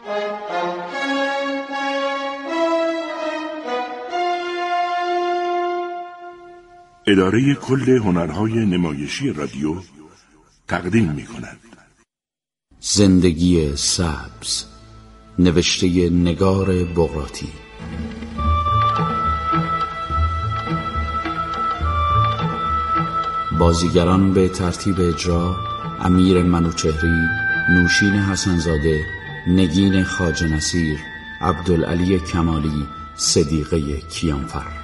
اداره کل هنرهای نمایشی رادیو تقدیم می‌کند. زندگی سبز، نوشته نگار بغراتی. بازیگران به ترتیب اجرا: امیر منوچهری، نوشین حسنزاده، نگین خواجه نصیر، عبدالعلی کمالی، صدیقه کیانفر.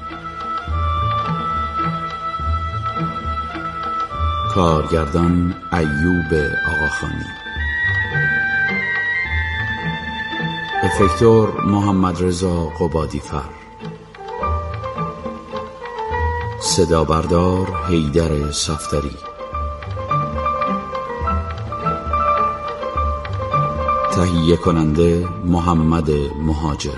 کارگردان ایوب آقاخانی. افکتور محمد رضا قبادیفر. صدا بردار حیدر صفدری. تهیه کننده محمد مهاجر.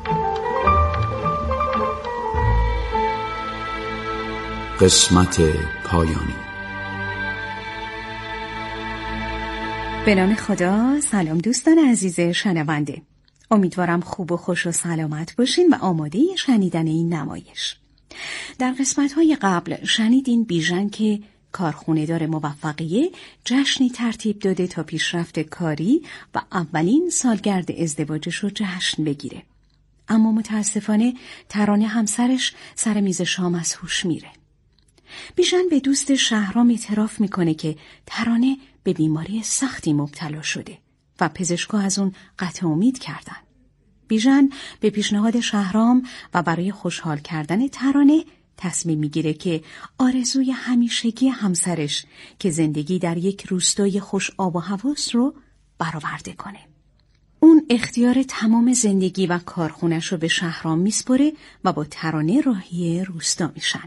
قسمت پایانی. به نام خدا. سلام دوستان عزیز شنونده، امیدوارم خوب و خوش و سلامت باشین و آماده شنیدن این نمایش. در قسمت‌های قبل شنیدین بیژن که کارخونه دار موفقیه جشنی ترتیب داده تا پیشرفت کاری و اولین سالگرد ازدواجش رو جشن بگیره. اما متاسفانه ترانه همسرش سر میز شام از هوش میره. بیژن به دوست شهرام اعتراف میکنه که ترانه به بیماری سختی مبتلا شده و پزشکا از اون قطع امید کردن. بیژن به پیشنهاد شهرام و برای خوشحال کردن ترانه تصمیم میگیره که آرزوی همیشگی همسرش که زندگی در یک روستای خوش آب و هواست رو برآورده کنه. اون اختیار تمام زندگی و کارخونش رو به شهرام میسپره و با ترانه راهی روستا میشن.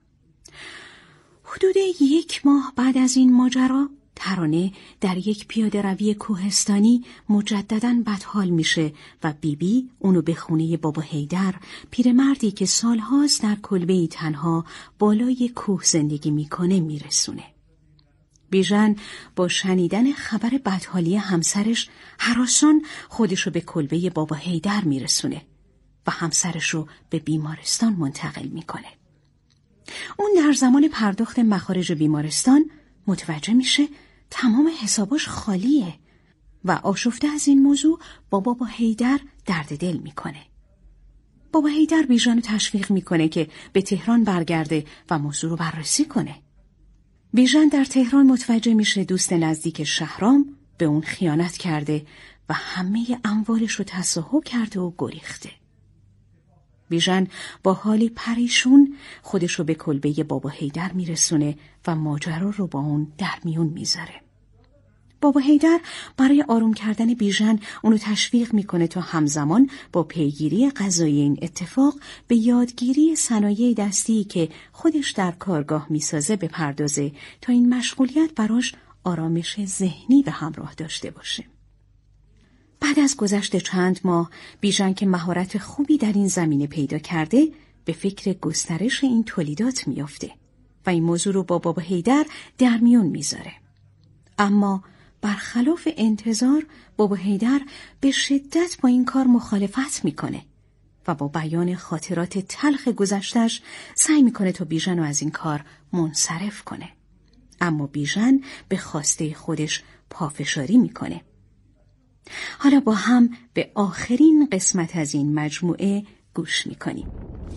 حدود 1 ماه بعد از این ماجرا ترانه در یک پیاده روی کوهستانی مجدداً بدحال میشه و بیبی اونو به خونه بابا حیدر، پیرمردی که سالهاست در کلبه‌ای تنها بالای کوه زندگی میکنه، میرسونه. بیژن با شنیدن خبر بدحالی همسرش هراسان خودشو به کلبه بابا حیدر میرسونه و همسرشو به بیمارستان منتقل میکنه. اون در زمان پرداخت مخارج بیمارستان متوجه میشه تمام حساباش خالیه و آشفته از این موضوع با بابا حیدر درد دل میکنه. بابا حیدر بیژن رو تشویق میکنه که به تهران برگرده و موضوع رو بررسی کنه. بیژن در تهران متوجه میشه دوست نزدیک شهرام به اون خیانت کرده و همه اموالش رو تصاحب کرده و گریخته. بیژن با حالی پریشون خودشو به کلبه بابا حیدر میرسونه و ماجرا رو با اون در میون میذاره. بابا حیدر برای آروم کردن بیژن اونو تشویق میکنه تا همزمان با پیگیری قضایی این اتفاق به یادگیری صنایع دستی که خودش در کارگاه میسازه بپردازه تا این مشغولیت براش آرامش ذهنی به همراه داشته باشه. بعد از گذشت چند ماه بیژن که مهارت خوبی در این زمینه پیدا کرده به فکر گسترش این تولیدات میافته و این موضوع رو با بابا حیدر در میون میذاره. اما برخلاف انتظار بابا حیدر به شدت با این کار مخالفت میکنه و با بیان خاطرات تلخ گذشتش سعی میکنه تا بیژن رو از این کار منصرف کنه. اما بیژن به خواسته خودش پافشاری میکنه. حالا با هم به آخرین قسمت از این مجموعه گوش میکنیم.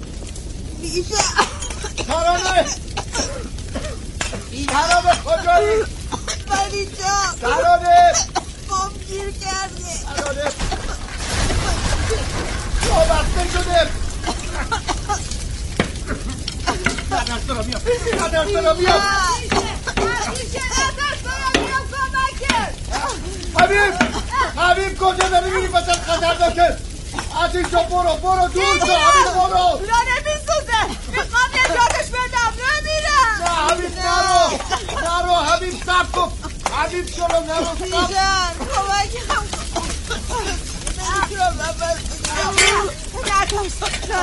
ترانه خدایی ولی جا ترانه بام گیر کرده. ترانه بسته شده. ندرس را بیا حبیب کجا داری میری؟ مثلا خطرناکه. از اینجا برو دور شو. حبیب برو. اونا نمیسوزه. میخوام نجاتش بدم. نمیرم. نه حبیب نرو. حبیب صبر کن. حبیب جلو نرو. بیژن کمکم کن. نمیتونم نفس بگیرم. نترس.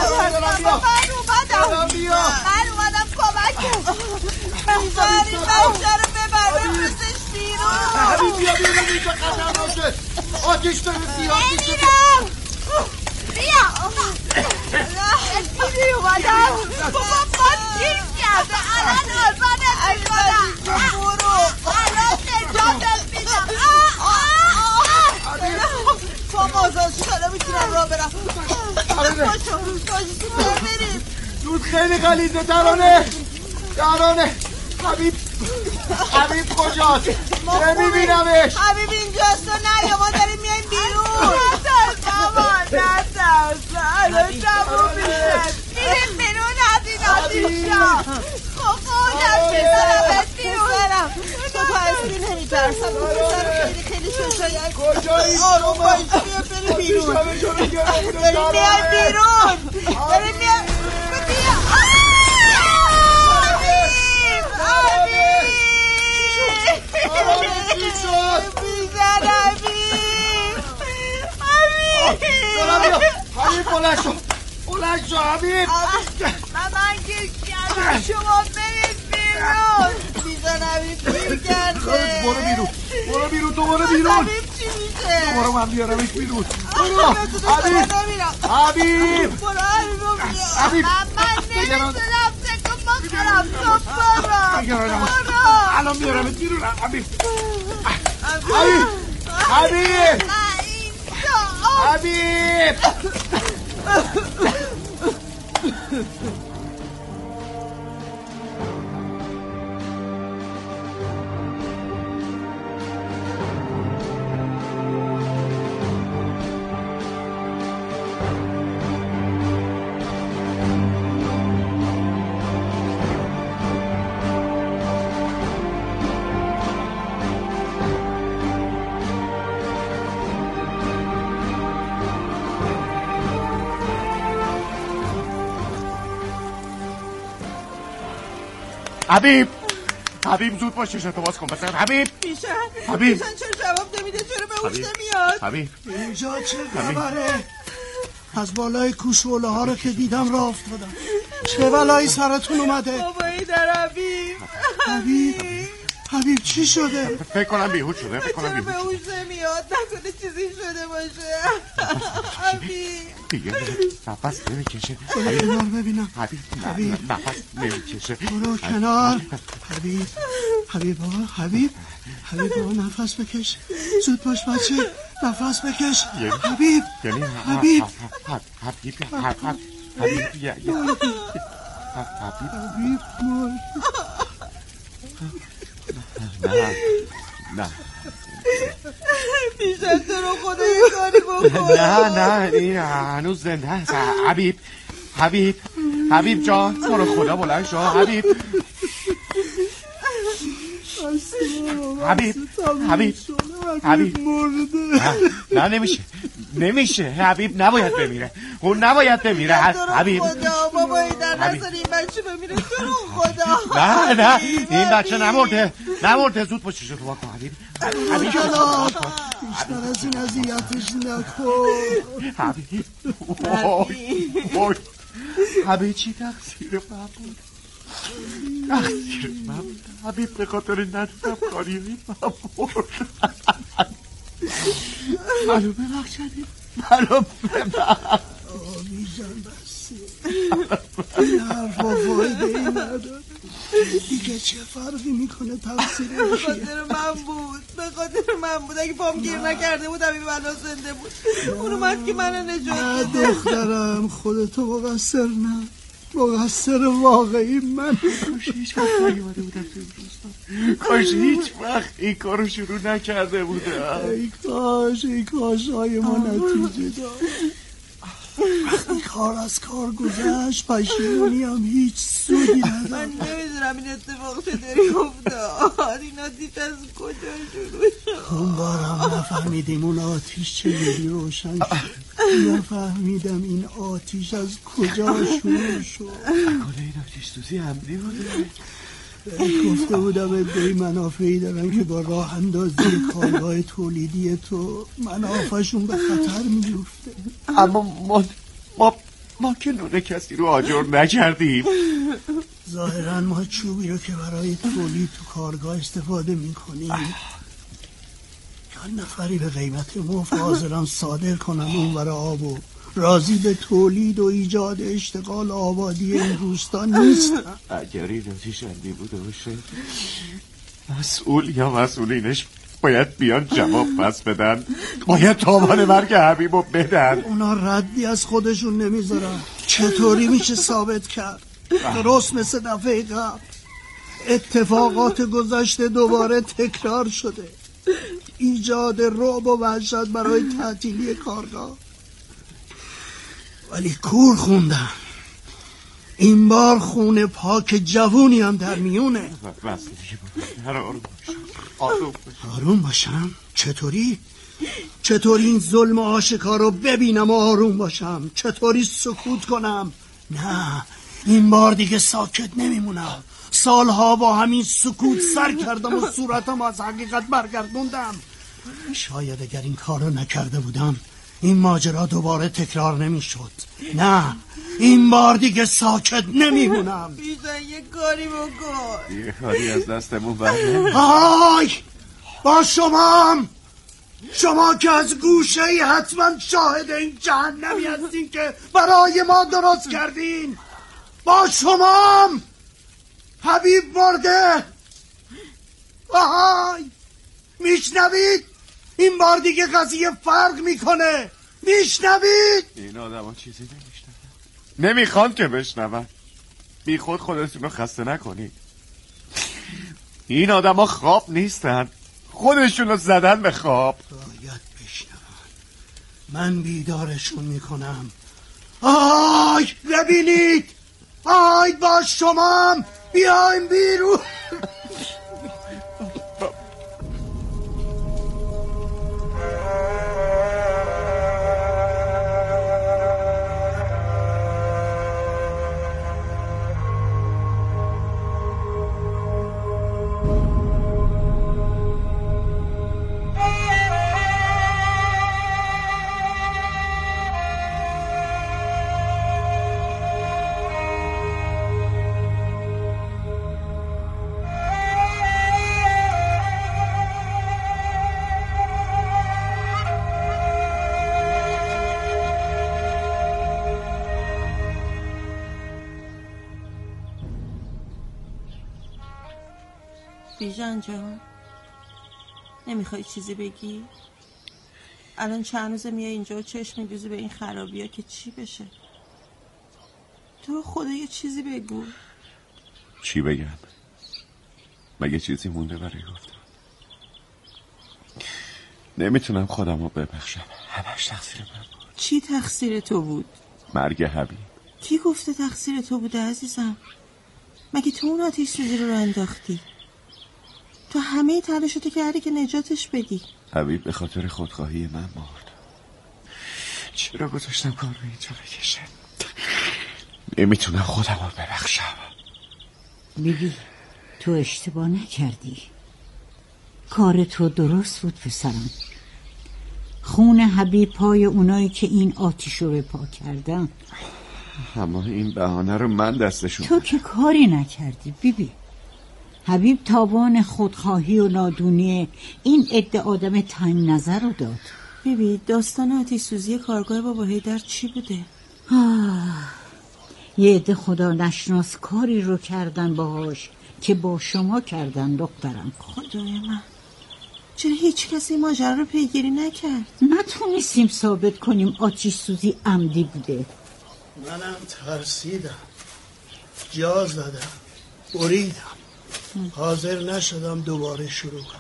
من اومدم کمکم. ببری بچه رو ببر بفرستش بیرون. حبیب بیا اینجا خطرناکه. آتیش آتیش داره زیاد میشه. بیا دیدی اومدم بابا باد گیر کرده الان آزادت میکنم. برو الان نجاتت میدم. بابا آزاد شد الان میتونم راه برم. باشو بریم. دود خیلی غلیظه. ترانه حبیب کجاست؟ نمیبینمش. حبیب اینجاست و نه یا ما داریم میایم بیرون. نترس بابا نترس الان تموم میشه. میریم بیرون از این آتیشا. خودم بزنمت بیرون. تو اصلی نمیترسم. پسر خیلی شوشایی. کجایی؟ آروم باش بیا بریم بیرون. داریم میایم بیرون. داریم میایم بیا. حبیب بلند شو حبیب. من گیر کردم شما برید بیرون. بیزن حبیب گیر کرده. برو بیرون تو برو بیرون. حبیب چی میشه؟ برو من بیارمش بیرون. برو حبیب برو حبیب من نمیتونم تکم بخورم. تو برو الان بیارمش بیرون. حبیب حبیب زود باش چشمتو باز کن پسر. حبیب چرا جواب نمیده؟ چرا به هوش نمیاد؟ حبیب اینجا چه خبره؟ از بالای کوشوله ها رو که دیدم راه افتادم. چه بلایی سرتون اومده؟ بابایی در حبیب چی شده؟ فکر کنم بیهوش شده. چرا به هوش نمیاد؟ نکنه چیزی شده باشه. حبیب دیگه نفس نمیکشه. کنار ببینم. حبیب نفس نمیکشه. برو کنار. حبیب بابا نفس بکش. زود باش بچه نفس بکش. حبیب نه بیشتر تو رو خدا یه کاری بکن. نه این هنوز زنده هست. حبیب جان تو رو خدا بلند شو. حبیب مرده. نه نمیشه. حبیب نباید بمیره. اون نباید بمیره. حبیب بابایی در نظر این بچه بمیره. تو رو خدا. نه این بچه نمرده. زود باشه شد واکن. حبیب بیشتر از این اذیتش نکن. حبیب چی تقصیر من بود؟ حبیب به خاطر ندیدم کاری من بود. منو ببخش حبیب. آمیزم بسته. این حرفا فایده ای نداره. دیگه چه فرقی میکنه تقصیر به خاطر من بود. اگه پام گیر نکرده بود حبیب الان زنده بود. اون اومد که منو نجات بده. دخترم خودتو مقصر نه. مقصر واقعی من. کاش هیچ وقت این کارو شروع نکرده بودم. ای کاش های ما نتیجه داد. وقتی کار از کار گذشت پشیمونی هم هیچ سودی نداد. من نمیدونم این اتفاق چطوری افتاد. این آتیش از کجا شروع شد؟ اون بارم نفهمیدیم اون آتیش چجوری روشن شد. نفهمیدم این آتیش از کجا شروع شد. نکنه این آتیش سوزی عمدی بوده. گفته بودم ادعای منافعی دارن که با راه اندازی کارگاه تولیدی تو منافعشون به خطر میفته. اما ما که نون کسی رو آجر نکردیم. ظاهرا ما چوبی رو که برای تولید تو کارگاه استفاده میکنیم چند نفری به قیمت مفت حاضرن صادر کنن اونور آبو راضی به تولید و ایجاد اشتغال آبادی این روستا نیستن. اگر این آتیش عندی بوده باشه مسئول یا مسئولینش باید بیان جواب پس بدن، باید تاوان مرگ حبیبو بدن. اونا ردی از خودشون نمیذارن. چطوری میشه ثابت کرد؟ درست مثل دفعه قبل اتفاقات گذشته دوباره تکرار شده، ایجاد رعب و وحشت برای تعطیلی کارگاه. ولی کور خوندن. این بار خون پاک جوونی هم در میونه. آروم باشم؟ چطوری این ظلم آشکار رو ببینم و آروم باشم؟ چطوری سکوت کنم؟ نه، این بار دیگه ساکت نمیمونم. سالها با همین سکوت سر کردم و صورتم از حقیقت برگردوندم. شاید اگر این کار رو نکرده بودم این ماجرا دوباره تکرار نمیشد. نه، این بار دیگه ساکت نمیمونم. بیزن یه کاری بکن. یه کاری از دستمون برنه. آی با شما که از گوشه ای حتما شاهد این جهنمی هستین که برای ما درست کردین. با شما حبیب مرده. آهای میشنوید؟ این بار دیگه قضیه فرق میکنه. میشنوید؟ این آدم ها چیزی نمیشنون، نمیخوان که بشنون. بی خود خودتون رو خسته نکنید. این آدم ها خواب نیستن، خودشون رو زدن به خواب. باید بشنون. من بیدارشون میکنم. آی ببینید، آی با شما بیایم بیرون. بیژن جان، نمیخوای چیزی بگی؟ الان چند روزه میای اینجا و چشم میدوزی به این خرابی ها که چی بشه؟ تو خدا یه چیزی بگو. چی بگم؟ مگه چیزی مونده برای گفتن؟ نمیتونم خودم رو ببخشم. همش تقصیر من بود. چی تقصیر تو بود؟ مرگ حبیب. کی گفته تقصیر تو بوده عزیزم؟ مگه تو اون آتیش سوزی رو انداختی؟ تو همه تلاشتو کردی که نجاتش بدی. حبیب به خاطر خودخواهی من مرد. چرا گذاشتم کار رو اینجا بکشه؟ نمیتونم خودم رو ببخشم. بیبی تو اشتباه نکردی. کار تو درست بود پسرم. خون حبیب پای اونایی که این آتیش رو به پا کردن. اما این بهانه رو من دستشون. تو که کاری نکردی بیبی. حبیب تاوان خودخواهی و نادونی این عده آدم تنگ نظر رو داد. بیبی داستان آتش سوزی کارگاه بابا حیدر چی بوده؟ یه عده خدا نشناس کاری رو کردن باهاش که با شما کردن دخترم. خدای من، چرا هیچ کسی ماجرا رو پیگیری نکرد؟ نتونستیم ثابت کنیم آتش سوزی عمدی بوده. منم ترسیدم، جا زدم، بریدم، حاضر نشدم دوباره شروع کنم.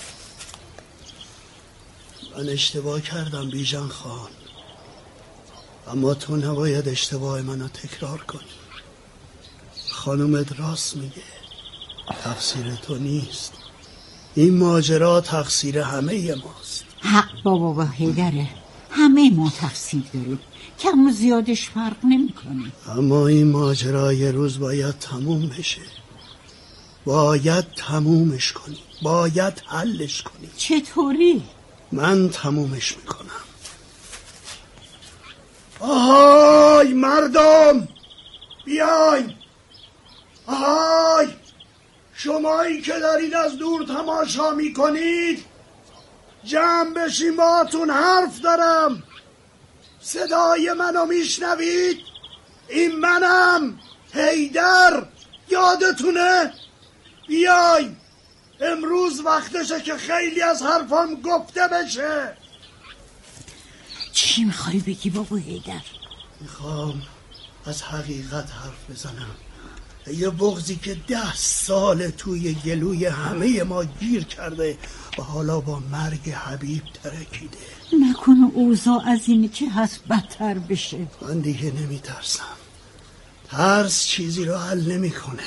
من اشتباه کردم بیژن خان، اما تو نباید اشتباه منو تکرار کنی. خانومت راست میگه، تقصیر تو نیست. این ماجرا تقصیر همه ماست. حق بابا حیدره، همه ما تقصیر داریم، کم و زیادش فرق نمیکنه. اما این ماجرا یه روز باید تموم بشه. باید تمومش کنی، باید حلش کنی. چطوری؟ من تمومش میکنم. آهای مردم بیاین. آهای شمایی که دارید از دور تماشا میکنید، جمع بشین، باهاتون حرف دارم. صدای منو میشنوید؟ این منم، حیدر. یادتونه؟ بیای، امروز وقتشه که خیلی از حرفام گفته بشه. چی میخوای بگی بابا حیدر؟ میخوام از حقیقت حرف بزنم. یه بغضی که 10 سال توی گلوی همه ما گیر کرده و حالا با مرگ حبیب ترکیده. نکنه اوضاع از اینه که هست بدتر بشه. من دیگه نمیترسم. ترس چیزی رو حل نمیکنه.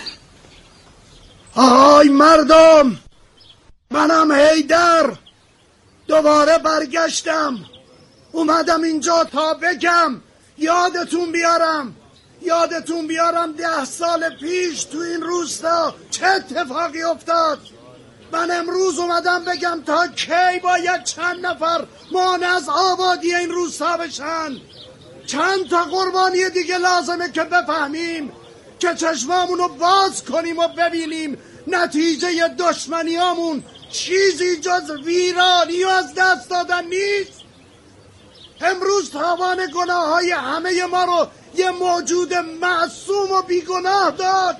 آهای مردم، منم حیدر. دوباره برگشتم، اومدم اینجا تا بگم، یادتون بیارم 10 سال پیش تو این روستا چه اتفاقی افتاد. من امروز اومدم بگم تا کی باید چند نفر مانع از آبادی این روستا بشن. چند تا قربانی دیگه لازمه که بفهمیم، که چشمامونو باز کنیم و ببینیم نتیجه دشمنیامون چیزی جز ویرانی و از دست دادن نیست. امروز تاوان گناه های همه ما رو یه موجود معصوم و بیگناه داد.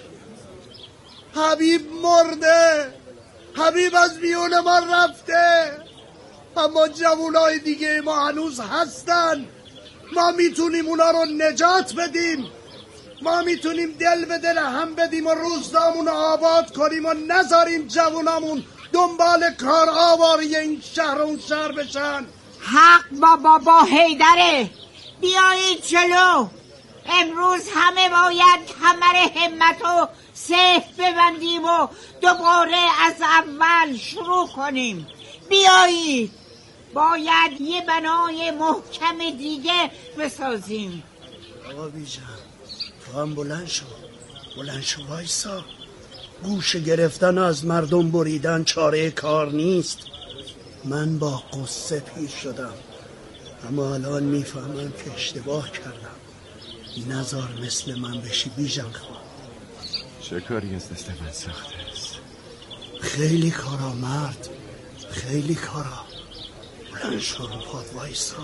حبیب مرده، حبیب از میون ما رفته، اما جوانای دیگه ما هنوز هستن. ما میتونیم اونا رو نجات بدیم. ما میتونیم دل به دل هم بدیم و روستامون رو آباد کنیم و نذاریم جوانامون دنبال کار آواری این شهر و اون شهر بشن. حق بابا حیدره. بیایید جلو. امروز همه باید کمر همت و صف ببندیم و دوباره از اول شروع کنیم. بیایید، باید یه بنای محکم دیگه بسازیم. آقا بیجان، تو هم بلند شو وایسا. گوش گرفتن از مردم بریدن چاره کار نیست. من با قصه پیش شدم، اما الان میفهمم که اشتباه کردم. نزار مثل من بشی بیژن خان. چه کاری از دست من ساخته است؟ خیلی کارا مرد، خیلی کارا. بلند شو رو پاد وایسا.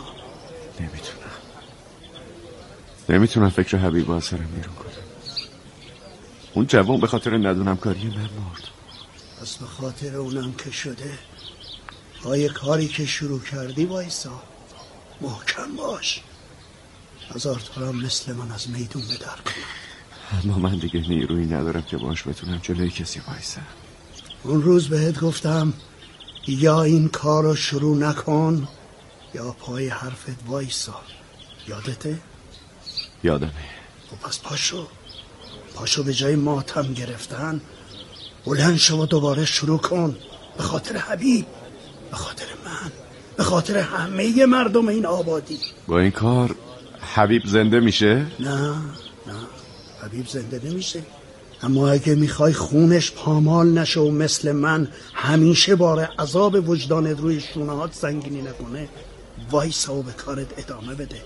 نمیتونم فکر حبیب از سرم بیرون کنم. اون جوان به خاطر ندونم کاری من مرد. پس به خاطر اونم که شده، پای کاری که شروع کردی وایسا، محکم باش. هزار تا مثل من از میدون بدر کنم. اما من دیگه نیرویی ندارم که باش بتونم جلوی کسی وایسم. اون روز بهت گفتم یا این کار رو شروع نکن یا پای حرفت وایسا. یادته؟ یادمه. و پس پاشو به جای ماتم گرفتن بلند شو و دوباره شروع کن. به خاطر حبیب، به خاطر من، به خاطر همه مردم این آبادی. با این کار حبیب زنده میشه؟ نه حبیب زنده نمیشه، اما اگه میخوای خونش پامال نشه و مثل من همیشه بار عذاب وجدانت روی شونهات سنگینی نکنه، وایسا و به کارت ادامه بده.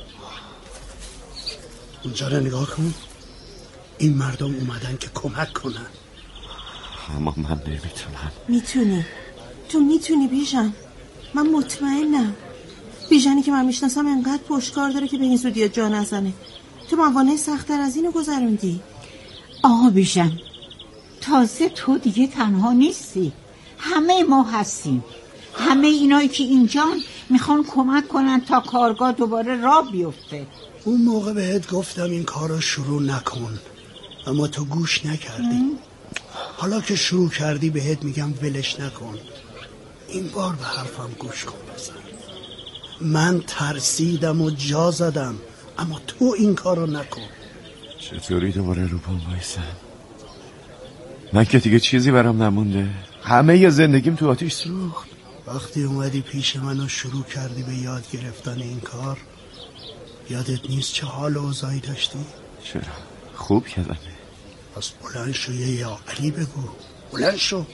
اونجا رو نگاه کن، این مردم اومدن که کمک کنن. اما من نمیتونم. تو میتونی بیژن. من مطمئنم. بیژنی که من میشناسم انقدر پشتکار داره که به این زودی جا نزنه. تو موانع سخت‌تر از اینو گذروندی. آقا بیژن، تازه تو دیگه تنها نیستی، همه ما هستیم. همه اینایی که اینجان میخوان کمک کنن تا کارگاه دوباره راه بیفته. اون موقع بهت گفتم این کار رو شروع نکن، اما تو گوش نکردی. حالا که شروع کردی بهت میگم ولش نکن. این بار به حرفم گوش کن بزن. من ترسیدم و جا زدم، اما تو این کار رو نکن. چطوری دوباره رو پام وایسم؟ من که دیگه چیزی برام نمونده. همه ی زندگیم تو آتیش سوخت. وقتی اومدی پیش من و شروع کردی به یاد گرفتن این کار، یادت نیست چه حال و اوضاعی داشتی؟ چرا؟ خوب کردم. پس بلند شو یه یا علی بگو. بلند شو.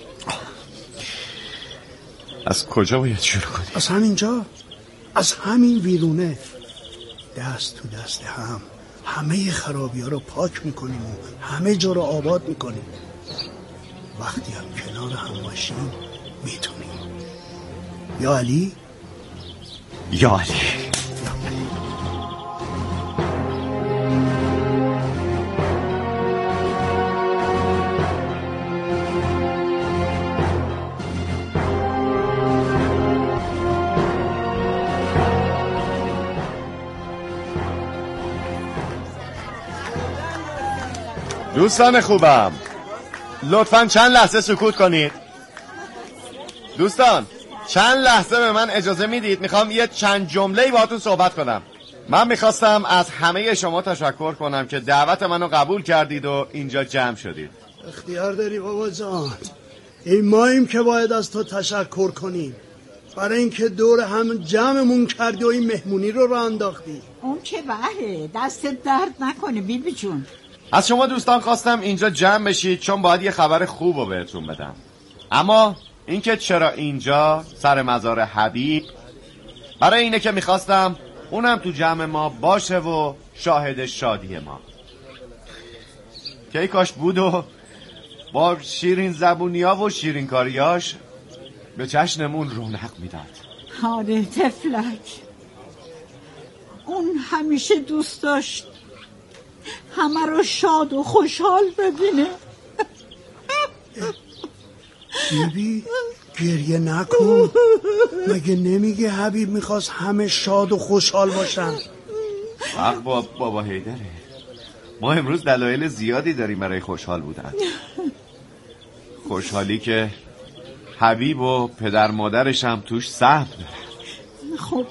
از کجا باید شروع کنی؟ از همینجا، از همین ویرونه. دست تو دست هم همه خرابی ها رو پاک میکنیم و همه جا رو آباد میکنیم. وقتی هم کنار هم باشیم میتونیم. یا علی؟ یا علی. دوستان خوبم، لطفاً چند لحظه سکوت کنید. دوستان چند لحظه به من اجازه میدید؟ میخوام یه چند جمله‌ای باهاتون صحبت کنم. من میخواستم از همه شما تشکر کنم که دعوت منو قبول کردید و اینجا جمع شدید. اختیار داری بابا جان، این ماییم که باید از تو تشکر کنیم برای اینکه دور هم جمعمون کردی و این مهمونی رو راه انداختی. اون که بله، دست درد نکنه بیبی جون. از شما دوستان خواستم اینجا جمع بشید چون باید یه خبر خوب رو بهتون بدم. اما اینکه چرا اینجا سر مزار حبیب، برای اینه که میخواستم اونم تو جمع ما باشه و شاهد شادی ما. که ای کاش بود و با شیرین زبونیا و شیرین کاریاش به چشممون رونق میداد. آره تفلک، اون همیشه دوست داشت همه رو شاد و خوشحال ببینه. بیبی گریه نکن، مگه نمیگه حبیب میخواست همه شاد و خوشحال باشن؟ حق بابا حیدره، ما امروز دلایل زیادی داریم برای خوشحال بودن. خوشحالی که حبیب و پدر مادرش هم توش سهم داره. خب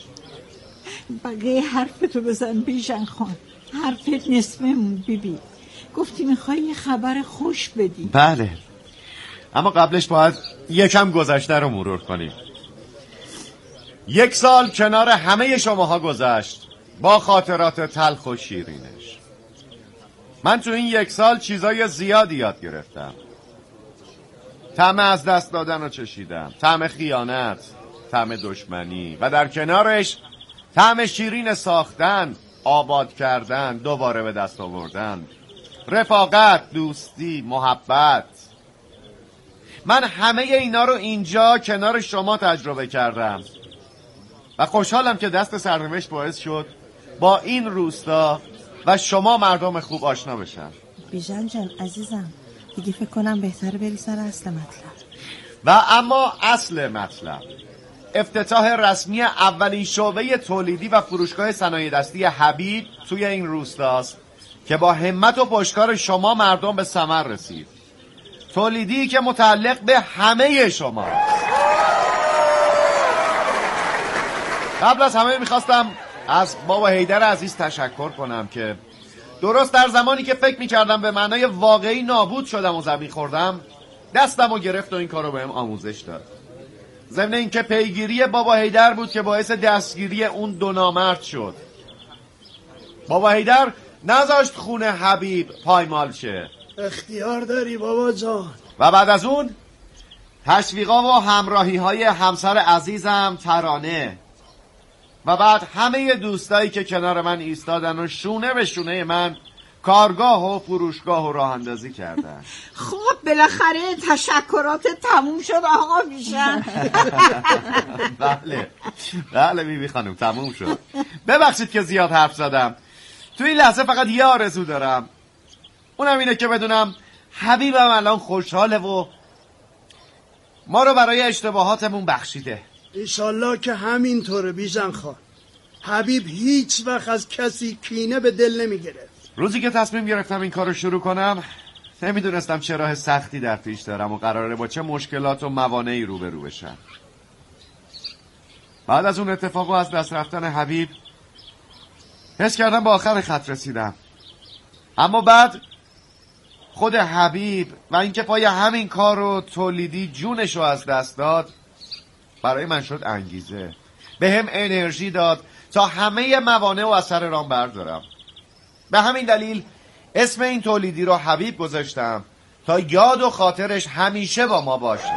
بقیه حرفتو بزن بیژن خان، حرفت نصفمون. بیبی گفتی میخوای یه خبر خوش بدی. بله، اما قبلش باید یکم گذشته رو مرور کنیم. 1 سال کنار همه شماها گذشت با خاطرات تلخ و شیرینش. من تو این 1 سال چیزای زیادی یاد گرفتم. طعم از دست دادن رو چشیدم، طعم خیانت، طعم دشمنی و در کنارش طعم شیرین ساختن، آباد کردن، دوباره به دست آوردن، رفاقت، دوستی، محبت. من همه اینا رو اینجا کنار شما تجربه کردم و خوشحالم که دست سرنوشت باعث شد با این روستا و شما مردم خوب آشنا بشن. بیژن جان عزیزم، دیگه فکر کنم بهتره بری سر اصل مطلب. و اما اصل مطلب افتتاح رسمی اولین شعبه تولیدی و فروشگاه صنایع دستی حبیب توی این روستاست که با همت و پشتکار شما مردم به ثمر رسید. تولیدی که متعلق به همه شما. قبل از همه میخواستم از بابا حیدر عزیز تشکر کنم که درست در زمانی که فکر میکردم به معنای واقعی نابود شدم و زمین خوردم، دستم رو گرفت و این کار رو بهم آموزش داد. ضمن این که پیگیری بابا حیدر بود که باعث دستگیری اون 2 نامرد شد. بابا حیدر نذاشت خون حبیب پایمال شه. اختیار داری بابا جان. و بعد از اون تشویقا و همراهی های همسر عزیزم ترانه و بعد همه دوستایی که کنار من ایستادن و شونه به شونه من کارگاه و فروشگاه و راه اندازی کردن. خب بالاخره تشکرات تموم شد آقا بیژن. بله بیبی خانم تموم شد. ببخشید که زیاد حرف زدم. تو این لحظه فقط یه آرزو دارم، اونم اینه که بدونم حبیبم الان خوشحاله و ما رو برای اشتباهاتمون بخشیده. انشالله که همینطوره بیژن خان. حبیب هیچ وقت از کسی کینه به دل نمیگیره. روزی که تصمیم گرفتم این کار رو شروع کنم نمیدونستم چه راه سختی در پیش دارم و قراره با چه مشکلات و موانعی روبرو بشم. بعد از اون اتفاق و از دست رفتن حبیب حس کردم به آخر خط رسیدم. اما بعد خود حبیب و اینکه پای همین کار رو تولیدی جونش رو از دست داد برای من شد انگیزه، به هم انرژی داد تا همه موانع و از سر راه بردارم. به همین دلیل اسم این تولیدی رو حبیب گذاشتم تا یاد و خاطرش همیشه با ما باشه.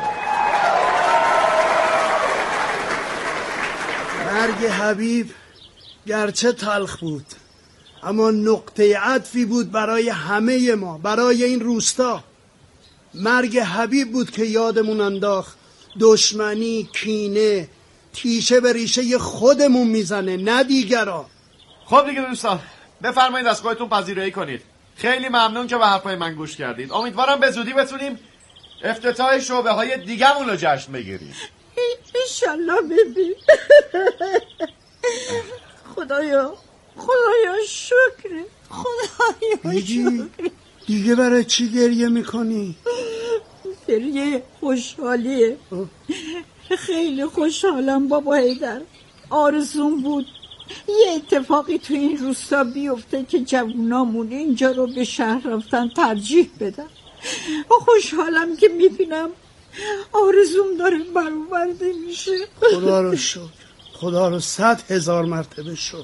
مرگ حبیب گرچه تلخ بود اما نقطه عطفی بود برای همه ما، برای این روستا. مرگ حبیب بود که یادمون انداخت دشمنی، کینه تیشه به ریشه خودمون میزنه نه دیگران. خب دیگه دوستان بفرمایید از خودتون پذیرایی کنید. خیلی ممنون که به حرفای من گوش کردید. امیدوارم به زودی بتونیم افتتاح شعبه های دیگه‌مون رو جشن بگیریم. انشالله ببین. خدایا شکر. خدایا شکر. دیگه برای چی گریه میکنی؟ گریه خوشحالیه. خیلی خوشحالم بابا حیدر. آرزوم بود یه اتفاقی تو این روستا بیفته که جوونامون اینجا رو به شهر رفتن ترجیح بدن. خوشحالم که میبینم آرزوم داره برآورده میشه. خدا رو شکر. خدا رو 100,000 مرتبه شکر.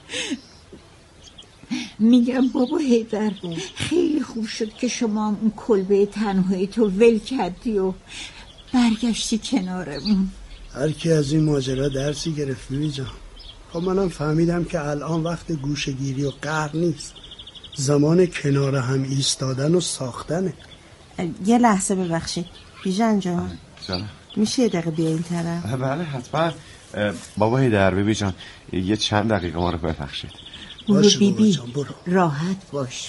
میگم بابا حیدر خیلی خوب شد که شما هم اون کلبه تنهایی تو ول کردی و برگشتی کنارمون. هر کی از این ماجرا درسی گرفت بیبی جان. خب منم فهمیدم که الان وقت گوشه‌گیری و قهر نیست، زمان کنار هم ایستادن و ساختنه. یه لحظه ببخشید بیژن جان، میشه یه دقیقه بیا این طرف؟ بله حتما. بابا حیدر بیبی جان یه چند دقیقه ما رو ببخشید. برو بیبی راحت باش.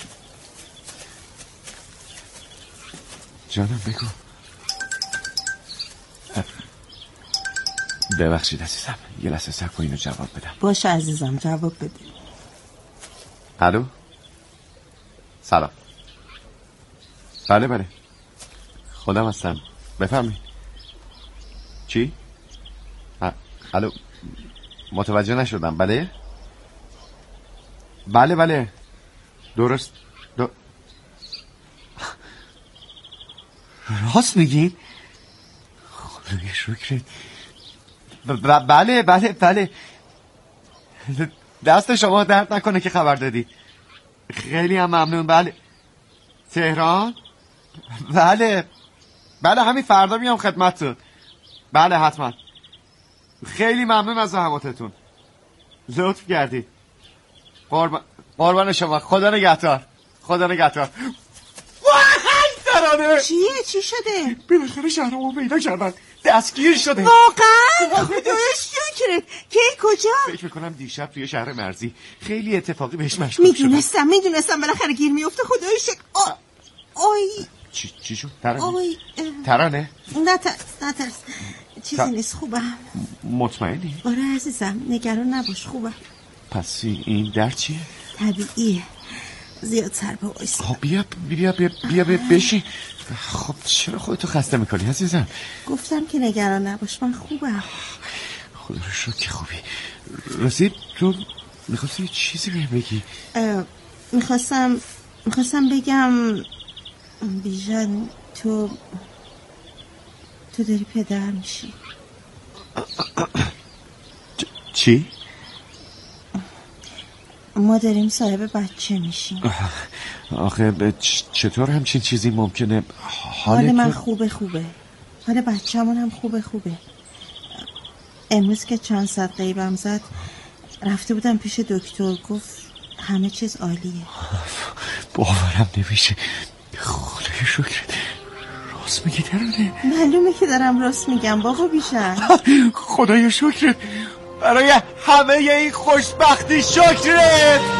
جانم بگو. ببخشید عزیزم یه لحظه صبر کن اینو جواب بدم. باشه عزیزم جواب بده. الو سلام. بله خودم هستم بفرمایید. چی؟ الو متوجه نشدم. بله درست راست میگین؟ خدای شکرت. بله دست شما درد نکنه که خبر دادی. خیلی هم ممنون. بله تهران. بله همین فردا میام خدمتتون. بله حتما. خیلی ممنون از زحماتتون. لطف کردید. قربان شما. خدا نگهدار. ترانه چی شده؟ بالاخره شهرمو پیدا کردن. دستگیر شده. واقعا؟ خدایا شکرت. کی کجا؟ فکر میکنم دیشب توی شهر مرزی. خیلی اتفاقی بهش مشکوک شدم. میدونستم بالاخره گیر میفته. خدایا شکر. آی چی شد؟ ترانه؟ نترس چیزی نیست. خوبم. مطمئنی؟ آره عزیزم نگران نباش خوبم. پس این درد چیه؟ طبیعیه. زیاد سر به وایسا. بیا بشین. خب چرا خودتو خسته میکنی عزیزم؟ گفتم که نگران نباش من خوبم. خدا رو شکر که خوبی. راستی تو میخواستی یه چیزی بهم بگی؟ میخواستم بگم بیژن تو داری پدر میشی. چی؟ ما داریم صاحب بچه میشیم. آخه چطور همچین چیزی ممکنه؟ حال من خوبه. حال بچه‌مون هم خوبه. امروز که چند ساعت غیبم زد رفته بودم پیش دکتر، گفت همه چیز عالیه. باورم نمیشه. خدای شکرت. راست میگی ترانه؟ معلومه که دارم راست میگم بابا بیژن. خدای شکرت. برای همه این خوشبختی شکرت.